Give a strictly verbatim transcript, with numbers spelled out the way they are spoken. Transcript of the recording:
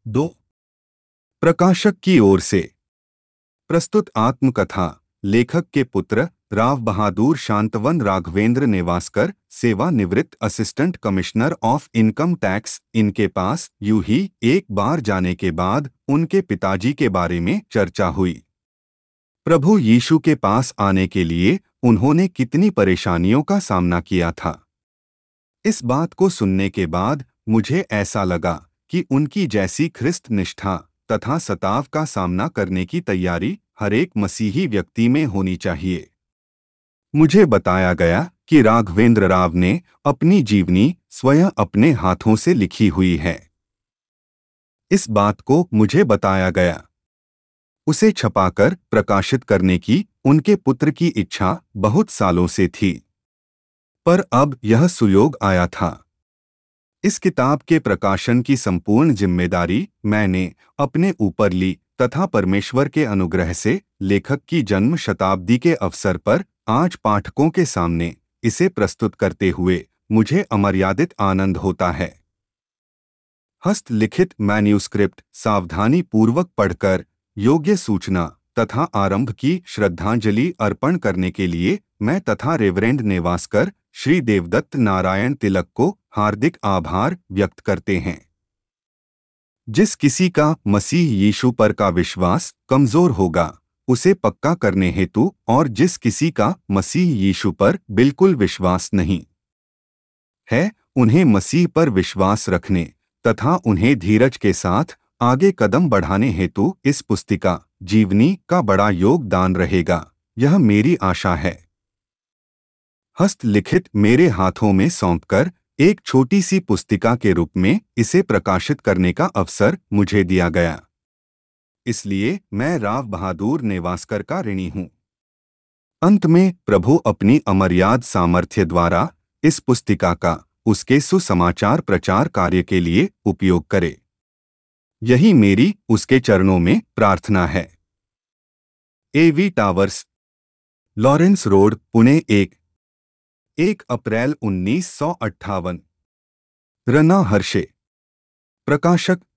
दो। प्रकाशक की ओर से प्रस्तुत आत्मकथा लेखक के पुत्र राव बहादुर शांतवन राघवेंद्र नेवास्कर, सेवानिवृत्त assistant commissioner of income tax. इनके पास यूं ही एक बार जाने के बाद उनके पिताजी के बारे में चर्चा हुई। प्रभु यीशु के पास आने के लिए उन्होंने कितनी परेशानियों का सामना किया था। इस बात को सुनने के बाद मुझे ऐसा लगा कि उनकी जैसी ख्रिस्त निष्ठा तथा सताव का सामना करने की तैयारी हर एक मसीही व्यक्ति में होनी चाहिए। मुझे बताया गया कि राघवेंद्र राव ने अपनी जीवनी स्वयं अपने हाथों से लिखी हुई है। इस बात को मुझे बताया गया। उसे छपाकर प्रकाशित करने की उनके पुत्र की इच्छा बहुत सालों से थी, पर अब यह सुयोग आया था। इस किताब के प्रकाशन की संपूर्ण जिम्मेदारी मैंने अपने ऊपर ली तथा परमेश्वर के अनुग्रह से लेखक की जन्म शताब्दी के अवसर पर आज पाठकों के सामने इसे प्रस्तुत करते हुए मुझे अमर्यादित आनंद होता है। हस्तलिखित मैन्यूस्क्रिप्ट सावधानी पूर्वक पढ़कर योग्य सूचना तथा आरंभ की श्रद्धांजलि अर्पण करने के लिए मैं तथा रेवरेंड नेवास्कर श्री देवदत्त नारायण तिलक को हार्दिक आभार व्यक्त करते हैं। जिस किसी का मसीह यीशु पर का विश्वास कमजोर होगा, उसे पक्का करने हेतु, और जिस किसी का मसीह यीशु पर बिल्कुल विश्वास नहीं है, उन्हें मसीह पर विश्वास रखने तथा उन्हें धीरज के साथ आगे कदम बढ़ाने हेतु इस पुस्तिका जीवनी का बड़ा योगदान रहेगा, यह मेरी आशा है। हस्तलिखित मेरे हाथों में सौंपकर एक छोटी सी पुस्तिका के रूप में इसे प्रकाशित करने का अवसर मुझे दिया गया, इसलिए मैं राव बहादुर नेवास्कर का ऋणी हूँ। अंत में प्रभु अपनी अमर्याद सामर्थ्य द्वारा इस पुस्तिका का उसके सुसमाचार प्रचार कार्य के लिए उपयोग करे, यही मेरी उसके चरणों में प्रार्थना है। AV towers, Lawrence road, Pune, एक एक अप्रैल उन्नीस सौ अट्ठावन। रना हर्षे। प्रकाशक